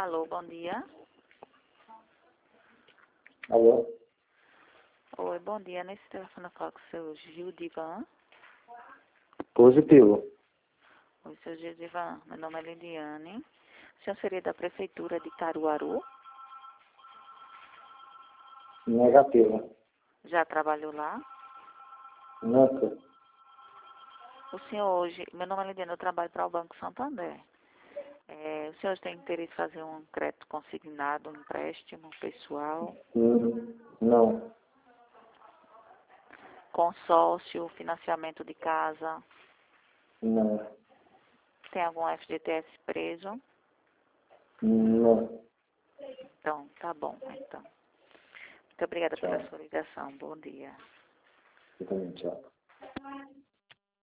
Alô, bom dia. Alô? Oi, bom dia. Nesse telefone eu falo com o seu Gildivan. Positivo. Oi, seu Gildivan. Meu nome é Lidiane. O senhor seria da Prefeitura de Caruaru? Negativo. Já trabalhou lá? Nunca. O senhor hoje... Meu nome é Lidiane, eu trabalho para o Banco Santander. O senhor tem interesse em fazer um crédito consignado, um empréstimo pessoal, Não. consórcio, financiamento de casa? Não. Tem algum FGTS preso? Não. Então, tá bom, então. Muito obrigada Tchau. pela sua ligação. Bom dia. Eu também, tchau.